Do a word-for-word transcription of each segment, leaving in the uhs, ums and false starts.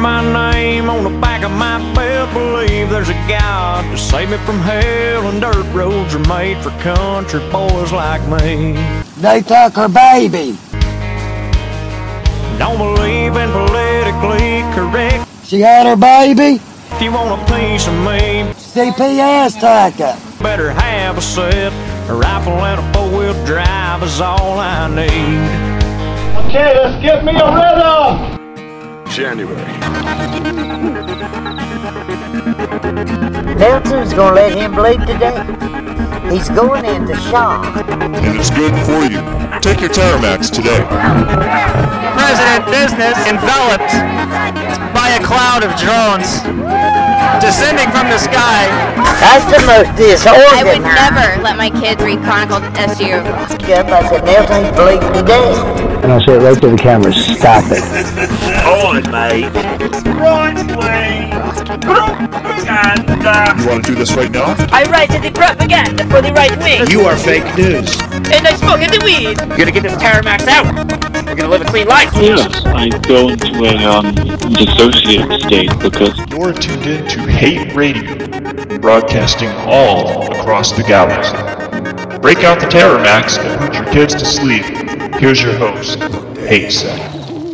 my name on the back of my belt, believe there's a God to save me from hell, and dirt roads are made for country boys like me. They took her baby. Don't believe in politically correct. She had her baby. If you want a piece of me, C P S took her. better have a set, a rifle and a four-wheel drive is all I need. Okay, let's get me a rhythm. January. Nelson's gonna let him bleed today. He's going into shock. And it's good for you. Take your Terramax today. President business enveloped by a cloud of drones descending from the sky. That's the most disorganized. I would never let my kids read Chronicled S U. Yep, I said Nelson's bleeding today. And I said right to the camera, stop it. On, mate. Right, please. And, uh... You want to do this right now? I write the propaganda for the right wing. You are fake news. And I smoke the weed. You're gonna get this Terramax out. We're gonna live a clean life. Yes, I go into a um, dissociative state because You're tuned in to Hate Radio, broadcasting all across the galaxy. Break out the Terramax and put your kids to sleep. Here's your host, Hate Set.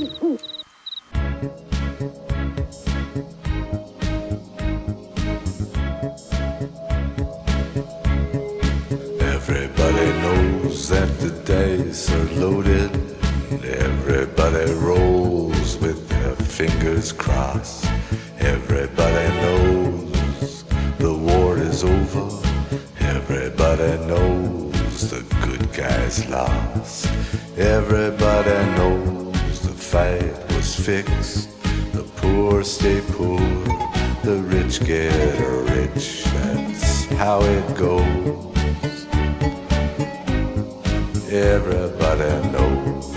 Everybody knows that the dice are loaded. Everybody rolls with their fingers crossed. Everybody knows the war is over. Everybody knows the good guys lost. Everybody knows the fight was fixed. The poor stay poor, the rich get rich. That's how it goes. Everybody knows.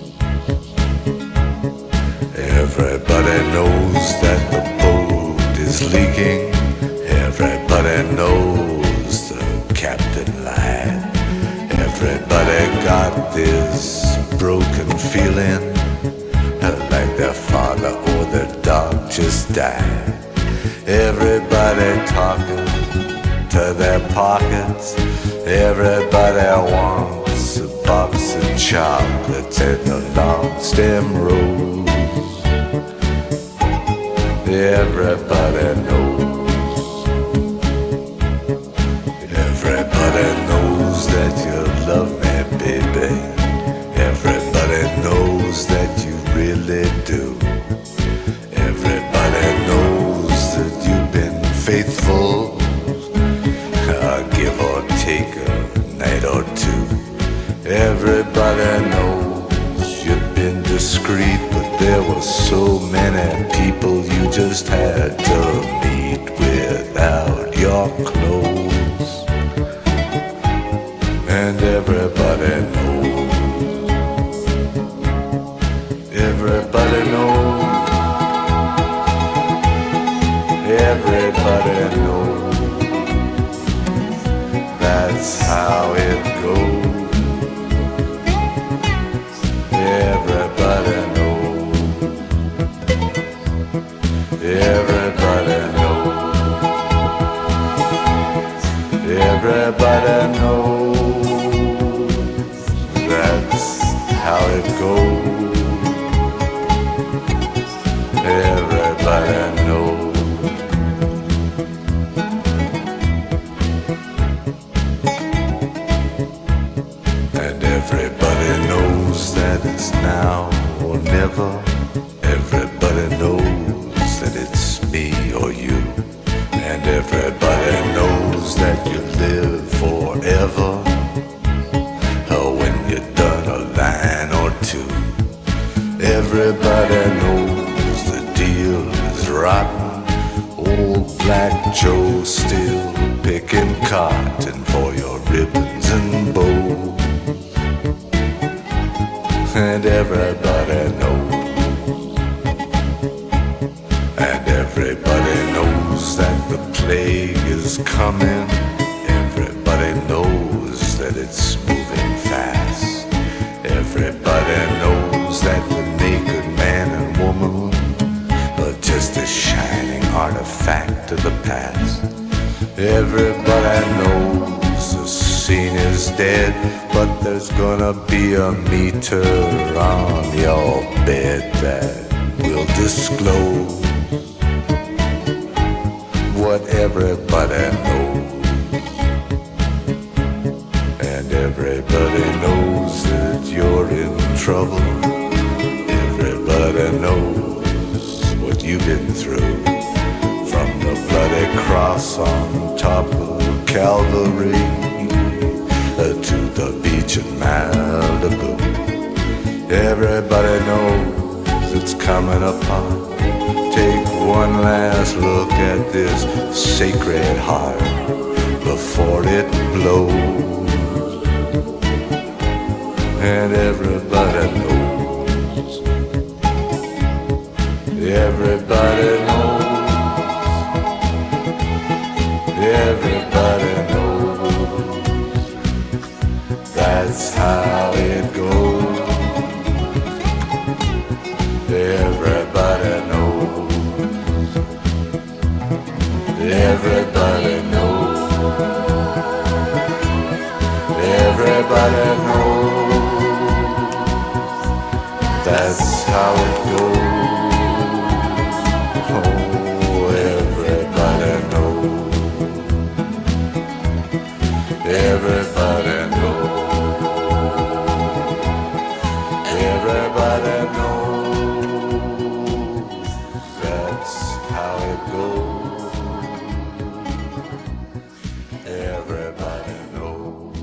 Everybody knows that the boat is leaking. Everybody knows the captain lied. Everybody got this broken feeling, like their father or their dog just died. Everybody talking to their pockets. Everybody wants a box of chocolates and a long stem rose. Everybody knows. Everybody knows that you love me, baby. Everybody knows that you really do. Everybody knows that you've been faithful, uh, give or take a night or two. Everybody knows you've been discreet, but there were so many people you just had to meet without your clothes. And everybody knows. Everybody knows. Everybody knows. That's how it goes. Everybody knows. Everybody knows. Everybody knows. That's how it goes. Everybody knows. And everybody knows that it's now or never. Everybody knows that it's me or you. And everybody knows that you live forever. Oh, when you're done a line or two. Everybody knows the deal is rotten. Old Black Joe still picking cotton for your ribbons and bows. And everybody knows. And everybody knows that the plague is coming. Everybody knows that it's moving fast. Everybody knows that the naked man and woman are artifact of the past. Everybody knows the scene is dead, but there's gonna be a meter on your bed that will disclose what everybody knows. And everybody knows that you're in trouble. Everybody knows what you've been through. From the bloody cross on top of Calvary uh, to the beach in Malibu. Everybody knows it's coming apart. Take one last look at this sacred heart before it blows. And everybody knows. Everybody knows. Everybody knows. That's how it goes. Everybody knows. Everybody knows. Everybody knows. That's how it goes. Oh, everybody knows. Everybody knows. Everybody knows. That's how it goes. Everybody knows.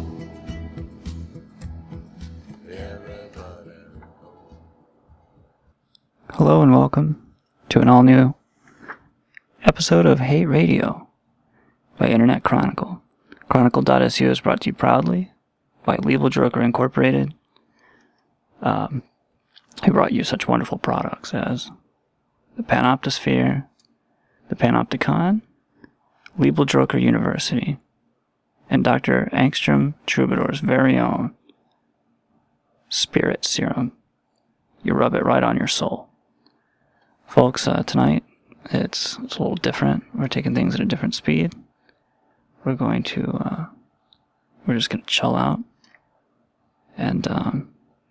Everybody knows. Hello and welcome to an all-new episode of Hate Radio by Internet Chronicle. Chronicle dot S U is brought to you proudly by Legal Joker Incorporated, um, who brought you such wonderful products as the Panoptosphere, the Panopticon, Legal Joker University, and Doctor Angstrom Troubadour's very own Spirit Serum. You rub it right on your soul. Folks, uh, tonight, it's, it's a little different. We're taking things at a different speed. We're going to, uh, we're just going to chill out. And, um,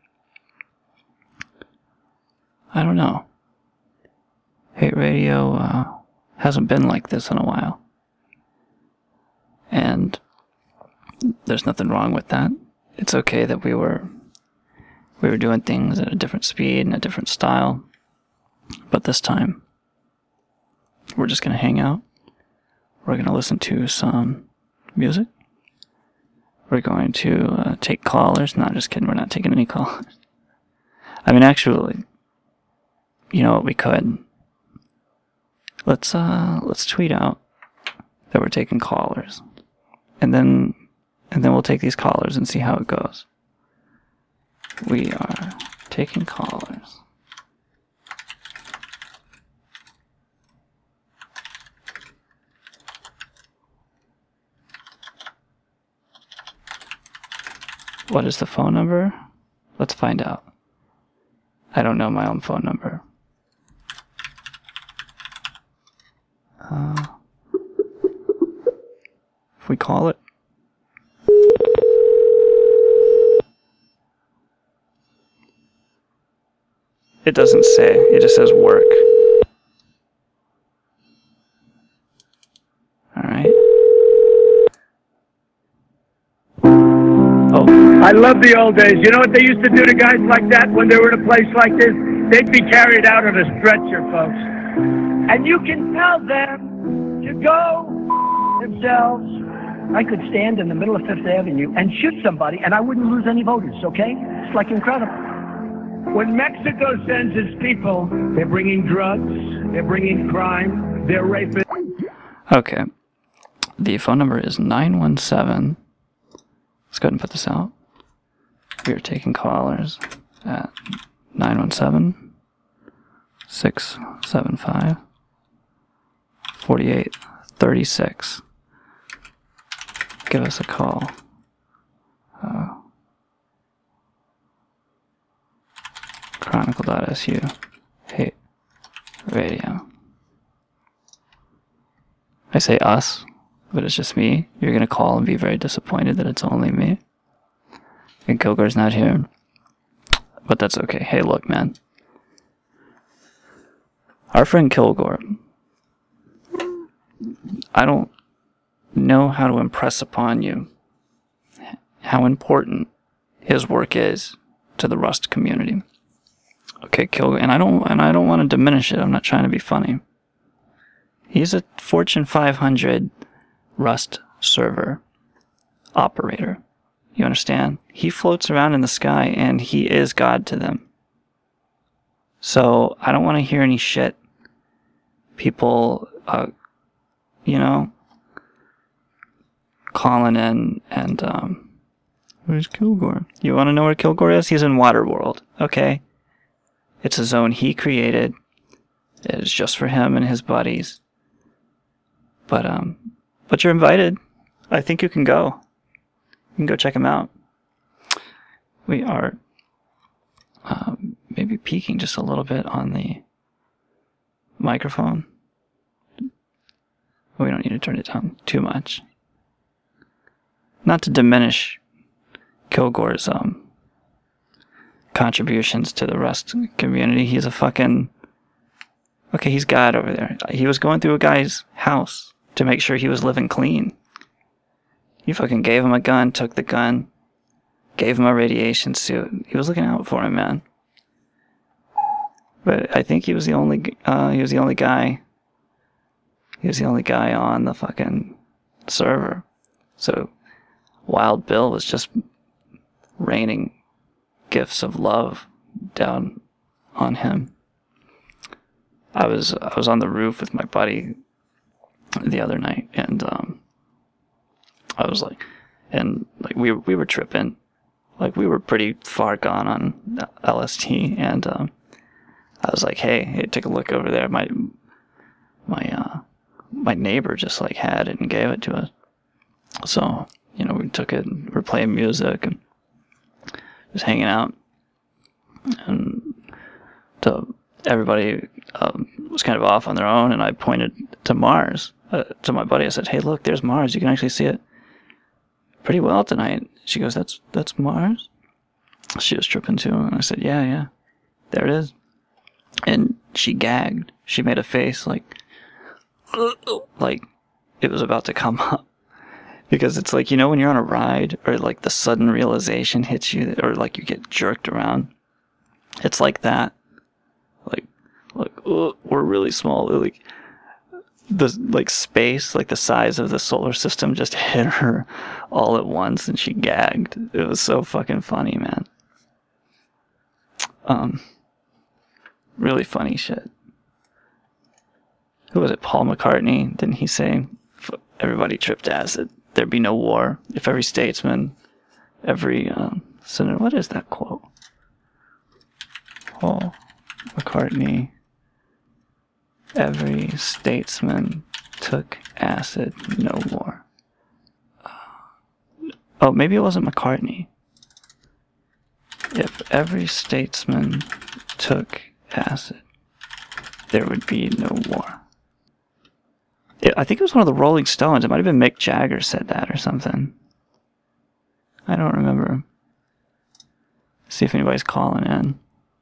I don't know. Hate Radio, uh, hasn't been like this in a while. And there's nothing wrong with that. It's okay that we were, we were doing things at a different speed and a different style. But this time, we're just going to hang out. We're going to listen to some music. We're going to uh, take callers. Not just kidding, we're not taking any callers. I mean, actually, you know what, we could. Let's, uh, let's tweet out that we're taking callers. And then, and then we'll take these callers and see how it goes. We are taking callers. What is the phone number? Let's find out. I don't know my own phone number. Uh, if we call it. It doesn't say. It just says work. Alright. Oh. I love the old days. You know what they used to do to guys like that when they were in a place like this? They'd be carried out on a stretcher, folks. And you can tell them to go themselves. I could stand in the middle of Fifth Avenue and shoot somebody, and I wouldn't lose any voters, okay? It's like incredible. When Mexico sends its people, they're bringing drugs, they're bringing crime, they're raping. Okay. The phone number is nine one seven. Let's go ahead and put this out. We are taking callers at nine one seven, six seven five, four eight three six. Give us a call. Uh, Chronicle dot S U. Hate Radio. I say us, but it's just me. You're gonna call and be very disappointed that it's only me. And Kilgore's not here. But that's okay. Hey, look, man. Our friend Kilgore, I don't know how to impress upon you how important his work is to the Rust community. Okay, Kilgore, and I don't and I don't want to diminish it. I'm not trying to be funny. He's a Fortune five hundred Rust server operator. You understand? He floats around in the sky and he is God to them. So I don't want to hear any shit. People, uh, you know, calling in and, um, where's Kilgore? You want to know where Kilgore is? He's in Waterworld. Okay. It's a zone he created. It is just for him and his buddies. But, um, but you're invited. I think you can go. You can go check him out. We are um, maybe peaking just a little bit on the microphone. We don't need to turn it down too much. Not to diminish Kilgore's um, contributions to the Rust community. He's a fucking... Okay, he's God over there. He was going through a guy's house to make sure he was living clean. You fucking gave him a gun, took the gun, gave him a radiation suit. He was looking out for him, man. But I think he was the only, uh, he was the only guy, he was the only guy on the fucking server. So Wild Bill was just raining gifts of love down on him. I was, I was on the roof with my buddy the other night, and, um, I was like, and like we we were tripping, like we were pretty far gone on L S D, and um, I was like, hey, hey, take a look over there. My my uh my neighbor just like had it and gave it to us. So you know we took it, and we're playing music and just hanging out, and to everybody um, was kind of off on their own, and I pointed to Mars uh, to my buddy. I said, hey, look, there's Mars. You can actually see it pretty well tonight. She goes, that's that's Mars? She was tripping too, and I said, yeah, yeah, there it is. And she gagged. She made a face like, like it was about to come up. Because it's like, you know, when you're on a ride, or like the sudden realization hits you, or like you get jerked around. It's like that. Like, like, oh, we're really small. Like, the like space, like the size of the solar system just hit her all at once and she gagged. It was so fucking funny, man. Um, really funny shit. Who was it? Paul McCartney? Didn't he say, everybody tripped acid, there'd be no war if every statesman, every um, senator, what is that quote? Paul McCartney, every statesman took acid, no war. Oh, maybe it wasn't McCartney. If every statesman took acid, there would be no war. It, I think it was one of the Rolling Stones. It might have been Mick Jagger said that or something. I don't remember. See if anybody's calling in.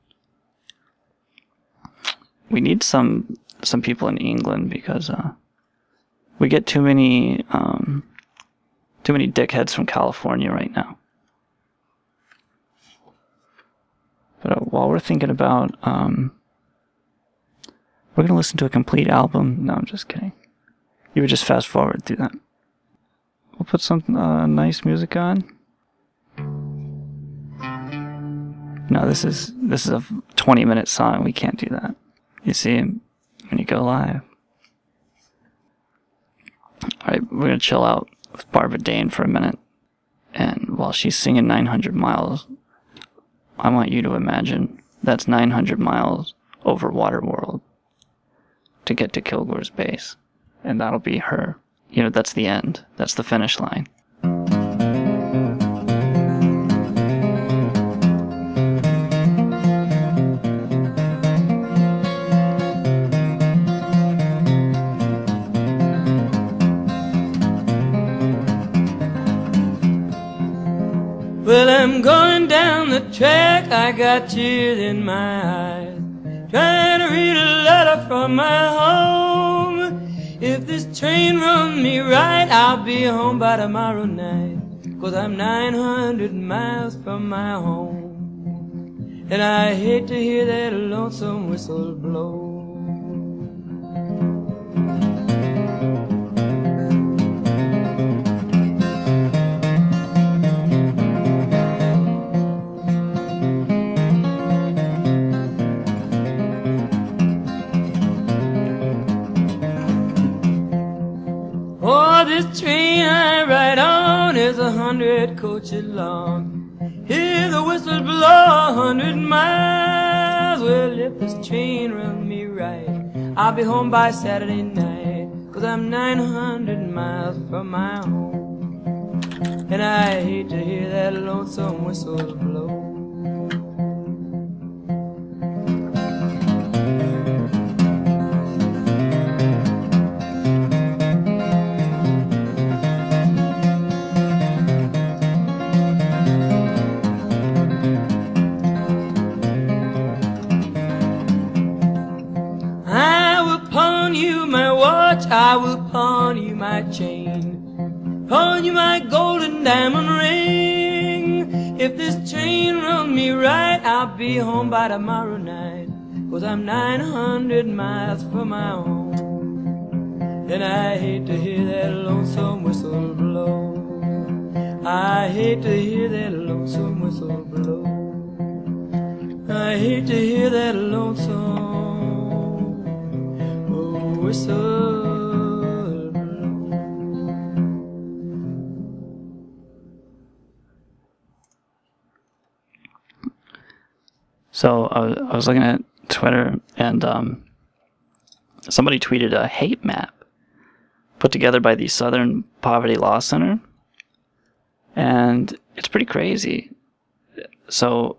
We need some some people in England because uh, we get too many um, too many dickheads from California right now. But uh, while we're thinking about, um, we're gonna listen to a complete album. No, I'm just kidding. You would just fast forward through that. We'll put some uh, nice music on. No, this is this is a twenty minute song. We can't do that. You see, when you go live. Alright, we're gonna chill out with Barbara Dane for a minute. And while she's singing nine hundred miles, I want you to imagine that's nine hundred miles over Waterworld to get to Kilgore's base. And that'll be her. You know, that's the end. That's the finish line. I'm going down the track, I got tears in my eyes, trying to read a letter from my home. If this train runs me right, I'll be home by tomorrow night, 'cause I'm nine hundred miles from my home. And I hate to hear that lonesome whistle blow. Oh, this train I ride on is a hundred coaches long. Hear the whistle blow a hundred miles. Well, if this train runs me right, I'll be home by Saturday night, 'cause I'm nine hundred miles from my home. And I hate to hear that lonesome whistle blow. I will pawn you my chain, pawn you my golden diamond ring. If this train runs me right, I'll be home by tomorrow night, 'cause I'm nine hundred miles from my home. And I hate to hear that lonesome whistle blow. I hate to hear that lonesome whistle blow. I hate to hear that lonesome whistle. So I was, I was looking at Twitter, and um, somebody tweeted a hate map put together by the Southern Poverty Law Center, and it's pretty crazy. So,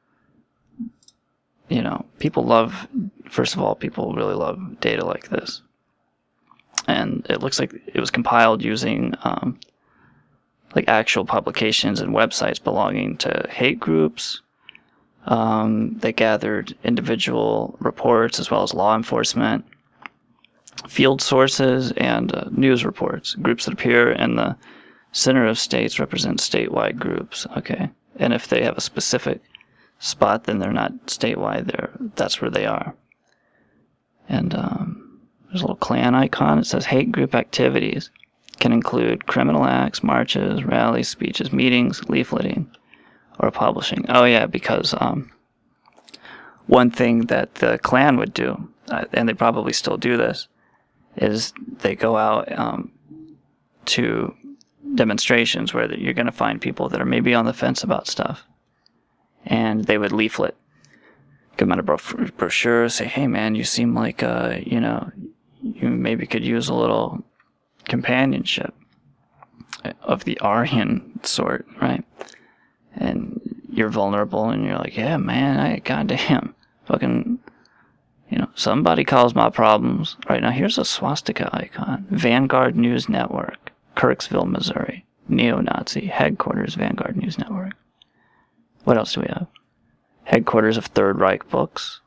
you know, people love, first of all, people really love data like this. And it looks like it was compiled using um, like actual publications and websites belonging to hate groups. Um, they gathered individual reports as well as law enforcement, field sources, and uh, news reports. Groups that appear in the center of states represent statewide groups. Okay, and if they have a specific spot, then they're not statewide. They're that's where they are. And um, there's a little Klan icon. It says hate group activities can include criminal acts, marches, rallies, speeches, meetings, leafleting, or publishing. Oh yeah, because um, one thing that the Klan would do, uh, and they probably still do this, is they go out um, to demonstrations where you're going to find people that are maybe on the fence about stuff, and they would leaflet, give them out a bro- brochure, say, hey man, you seem like, uh, you know, you maybe could use a little companionship of the Aryan sort, right? And you're vulnerable, and you're like, yeah, man, I goddamn, fucking, you know, somebody calls my problems. Right now, here's a swastika icon. Vanguard News Network, Kirksville, Missouri. Neo-Nazi headquarters, Vanguard News Network. What else do we have? Headquarters of Third Reich Books.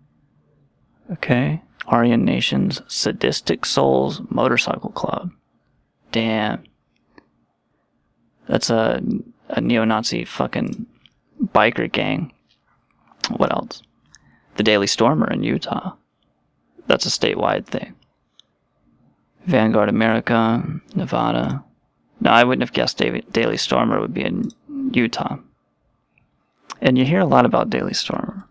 Okay. Aryan Nation's Sadistic Souls Motorcycle Club. Damn. That's a, a neo-Nazi fucking biker gang. What else? The Daily Stormer in Utah. That's a statewide thing. Vanguard America, Nevada. No, I wouldn't have guessed Daily Stormer would be in Utah. And you hear a lot about Daily Stormer.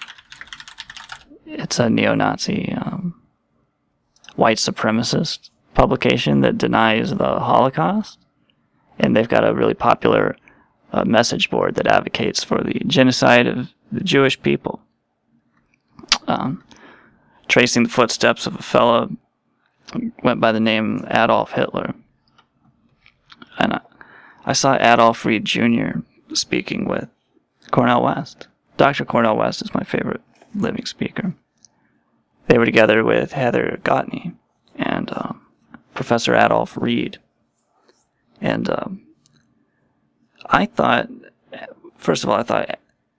It's a neo-Nazi um, white supremacist publication that denies the Holocaust. And they've got a really popular uh, message board that advocates for the genocide of the Jewish people. Um, tracing the footsteps of a fellow who went by the name Adolf Hitler. And I, I saw Adolf Reed Junior speaking with Cornel West. Doctor Cornel West is my favorite living speaker. They were together with Heather Gottney and um, Professor Adolf Reed. And um, I thought first of all, I thought,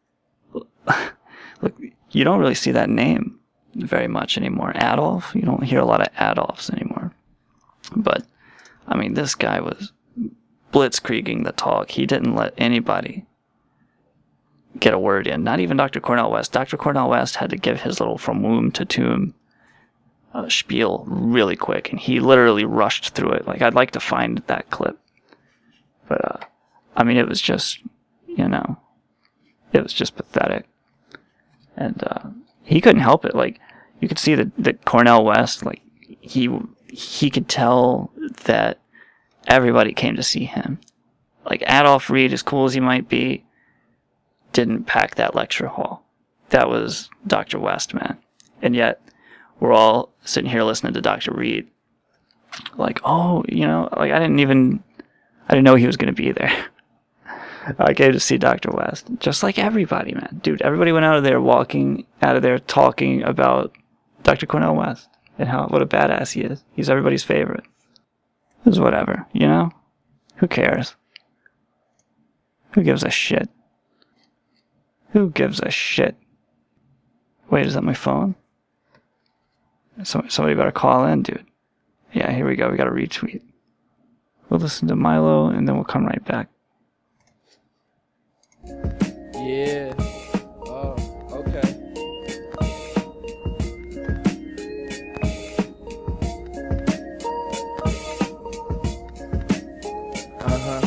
look, you don't really see that name very much anymore. Adolf, you don't hear a lot of Adolfs anymore. But, I mean, this guy was blitzkrieging the talk. He didn't let anybody get a word in. Not even Doctor Cornel West. Doctor Cornel West had to give his little from womb to tomb uh, spiel really quick, and he literally rushed through it. Like, I'd like to find that clip. But, uh, I mean, it was just, you know, it was just pathetic. And uh, he couldn't help it. Like, you could see that, that Cornel West, like, he he could tell that everybody came to see him. Like, Adolf Reed, as cool as he might be, didn't pack that lecture hall. That was Doctor West, man. And yet, we're all sitting here listening to Doctor Reed. Like, oh, you know, like, I didn't even, I didn't know he was going to be there. I came to see Doctor West. Just like everybody, man. Dude, everybody went out of there walking out of there talking about Doctor Cornel West and how, what a badass he is. He's everybody's favorite. It was whatever, you know? Who cares? Who gives a shit? Who gives a shit? Wait, is that my phone? Somebody, somebody better call in, dude. Yeah, here we go. We got a retweet. We'll listen to Milo, and then we'll come right back. Yeah. Oh, okay. Uh-huh.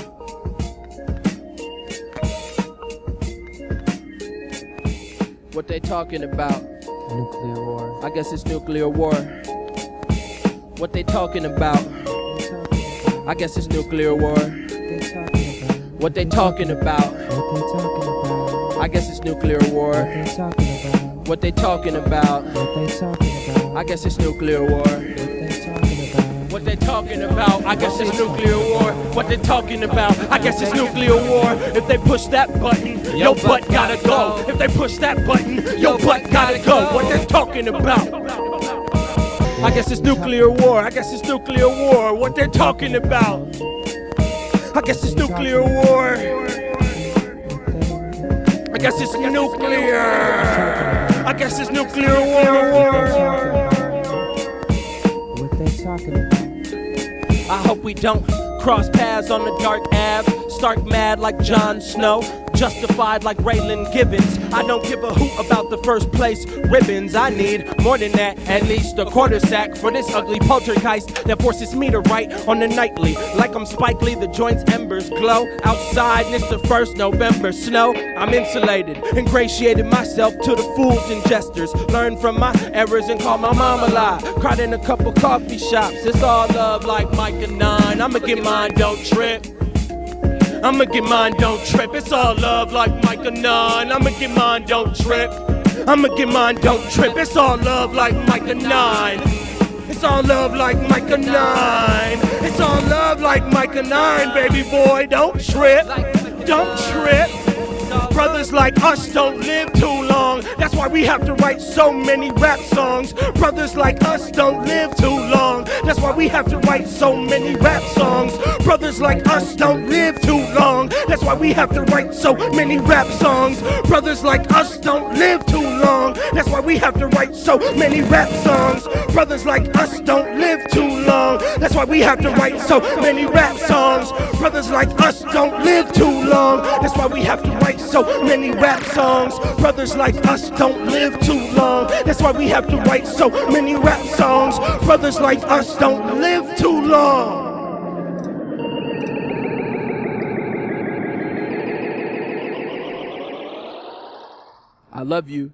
What they talking about? Nuclear war. I guess it's nuclear war. What they talking about? I guess it's nuclear war. What they talking about? I guess it's nuclear war. What they talking about? I guess it's nuclear war. What they talking about? I guess it's nuclear war. What they talking about? I guess it's nuclear war. If they push that button, your butt gotta go. If they push that button, your butt gotta go. What they talking about? I guess it's nuclear war. I guess it's nuclear war. What they're talking about? I guess it's nuclear war. I guess it's nuclear. I guess it's nuclear war. What they talking about? I hope we don't cross paths on the dark Ave. Stark mad like Jon Snow. Justified like Raylan Gibbons. I don't give a hoot about the first place ribbons. I need more than that, at least a quarter sack for this ugly poltergeist that forces me to write on the nightly. Like I'm Spike Lee, the joint's embers glow outside, and it's the first November snow. I'm insulated, ingratiated myself to the fools and jesters. Learned from my errors and called my mama lie. Cried in a couple coffee shops. It's all love like Mike and Nine. I'ma get mine, don't trip. I'ma get mine, don't trip. It's all love like Micah nine. I'ma get mine, don't trip. I'ma get mine, don't trip. It's all love like Micah nine. It's all love like Micah nine. It's all love like Micah nine, baby boy. Don't trip. Don't trip. Brothers like us don't live too long. That's why we have to write so many rap songs. Brothers like us don't live too long. That's why we have to write so many rap songs. Brothers like us don't live too long. That's why we have to write so many rap songs. Brothers like us don't live too long. That's why we have to write so many rap songs. Brothers like us don't live too long. That's why we have to write so many rap songs. Brothers like us don't live too long. That's why we have to write so many rap songs. Brothers like us don't live too long. That's why we have to write so many rap songs. Brothers like us don't live too long. I love you.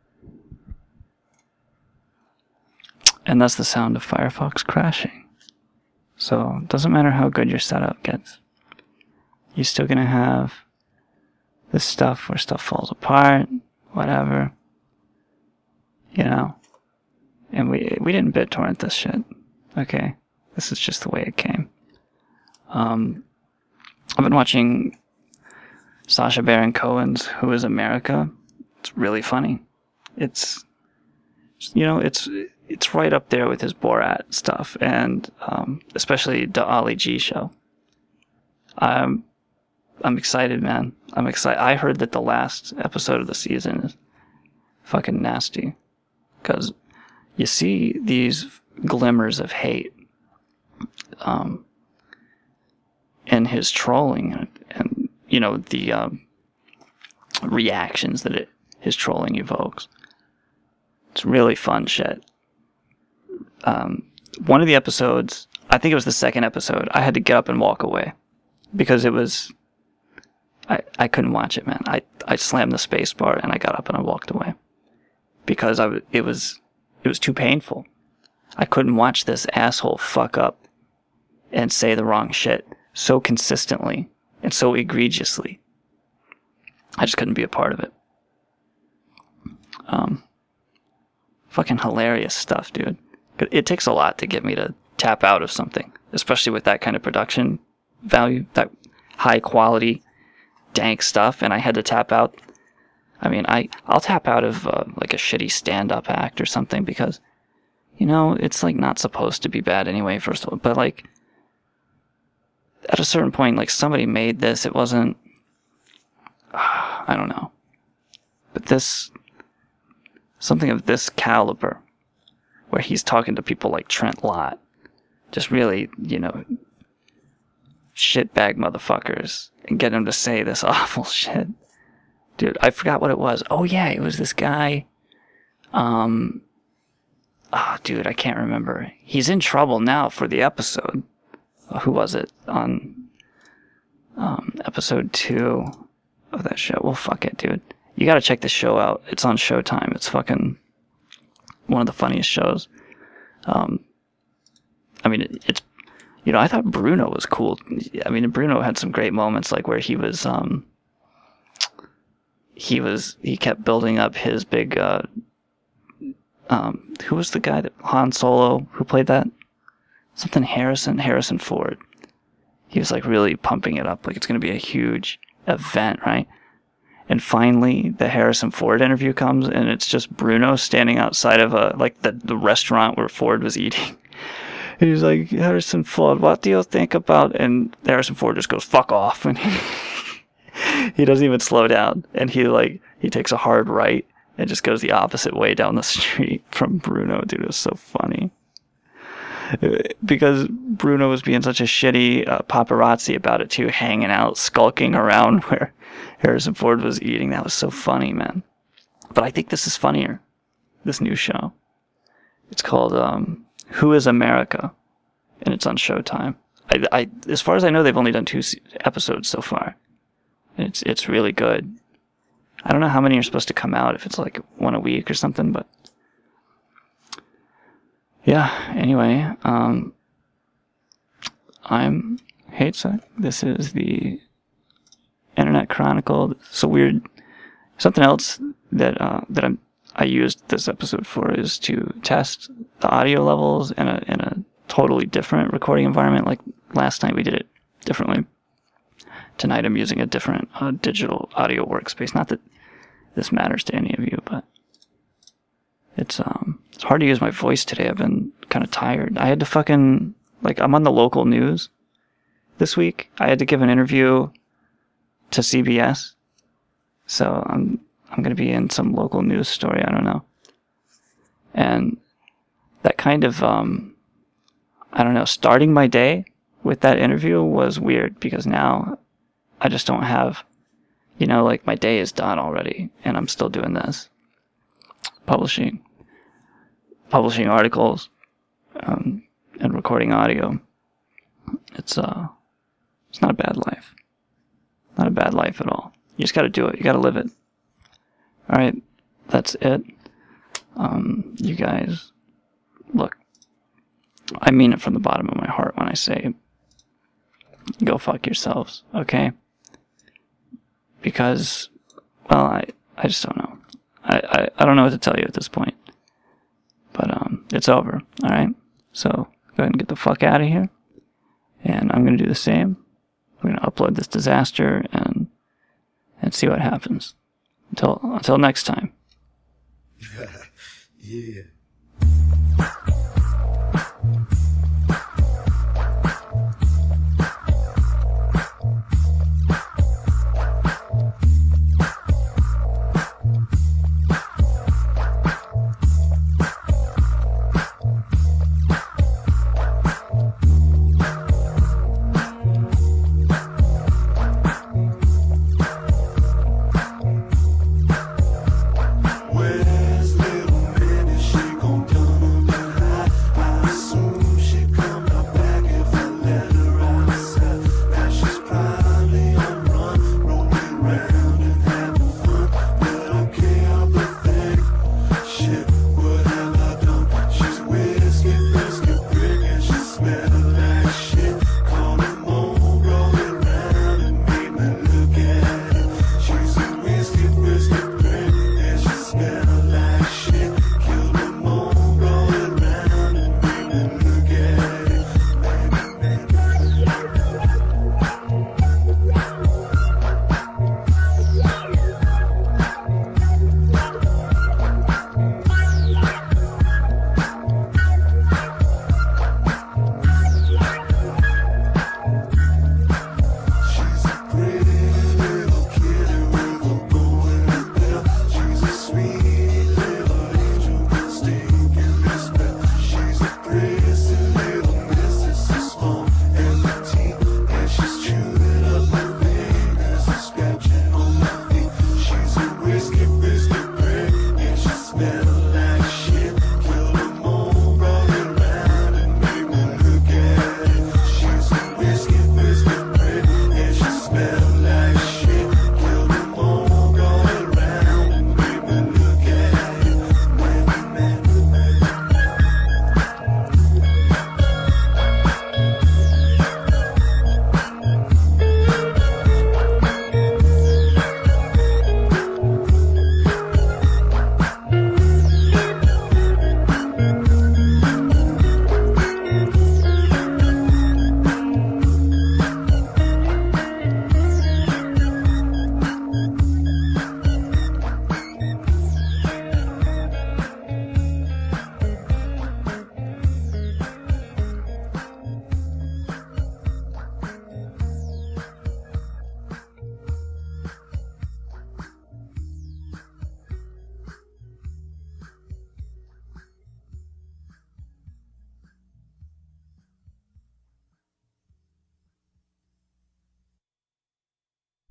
And that's the sound of Firefox crashing. So it doesn't matter how good your setup gets. You're still gonna have this stuff where stuff falls apart, whatever. You know? And we we didn't BitTorrent this shit. Okay? This is just the way it came. Um, I've been watching Sacha Baron Cohen's Who is America? It's really funny. It's, you know, it's it's right up there with his Borat stuff, and um, especially the Ali G show. Um, I'm excited, man. I'm excited. I heard that the last episode of the season is fucking nasty. Because you see these glimmers of hate um, in his trolling and, and you know, the um, reactions that it, his trolling evokes. It's really fun shit. Um, one of the episodes, I think it was the second episode, I had to get up and walk away. Because it was... I, I couldn't watch it, man. I, I slammed the space bar and I got up and I walked away. Because I w- it was it was too painful. I couldn't watch this asshole fuck up and say the wrong shit so consistently and so egregiously. I just couldn't be a part of it. Um, fucking hilarious stuff, dude. It takes a lot to get me to tap out of something, especially with that kind of production value, that high quality, dank stuff, and I had to tap out. I mean, I, I'll tap out of uh, like a shitty stand-up act or something because, you know, it's like not supposed to be bad anyway, first of all, but like, at a certain point, like somebody made this, it wasn't, uh, I don't know, but this, something of this caliber, where he's talking to people like Trent Lott, just really, you know, shitbag motherfuckers, and get him to say this awful shit. Dude, I forgot what it was. Oh yeah, it was this guy. Um, oh dude, I can't remember. He's in trouble now for the episode. Who was it? On um, episode two of that show. Well, fuck it, dude. You gotta check this show out. It's on Showtime. It's fucking one of the funniest shows. Um, I mean, it, it's, you know, I thought Bruno was cool. I mean, Bruno had some great moments, like where he was, um, he was, he kept building up his big, uh, um, who was the guy that, Han Solo, who played that? Something Harrison, Harrison Ford. He was like really pumping it up, like it's going to be a huge event, right? And finally, the Harrison Ford interview comes, and it's just Bruno standing outside of a, like the, the restaurant where Ford was eating. And he's like, Harrison Ford, what do you think about? And Harrison Ford just goes, fuck off. And he, he doesn't even slow down. And he like, he takes a hard right and just goes the opposite way down the street from Bruno. Dude, it was so funny. Because Bruno was being such a shitty uh, paparazzi about it too, hanging out, skulking around where Harrison Ford was eating. That was so funny, man. But I think this is funnier, this new show. It's called um, Who is America? And it's on Showtime. I, I, as far as I know, they've only done two episodes so far. And it's it's really good. I don't know how many are supposed to come out, if it's like one a week or something, but yeah, anyway, um, I'm HateSuck. This is the Internet Chronicle. It's a weird, something else that, uh, that I'm, I used this episode for is to test the audio levels in a, in a totally different recording environment. Like last night we did it differently. Tonight I'm using a different, uh, digital audio workspace. Not that this matters to any of you, but It's um it's hard to use my voice today. I've been kind of tired. I had to fucking, like, I'm on the local news this week. I had to give an interview to C B S. So I'm I'm going to be in some local news story, I don't know. And that kind of um I don't know, starting my day with that interview was weird because now I just don't have, you know, like my day is done already and I'm still doing this. Publishing, publishing articles, um, and recording audio. It's uh, it's not a bad life. Not a bad life at all. You just got to do it. You got to live it. All right, that's it. Um, you guys, look, I mean it from the bottom of my heart when I say, go fuck yourselves, okay? Because, well, I, I just don't know. I, I, I don't know what to tell you at this point. But um, it's over, alright? So, go ahead and get the fuck out of here. And I'm going to do the same. We're going to upload this disaster and and see what happens. Until, until next time. Yeah.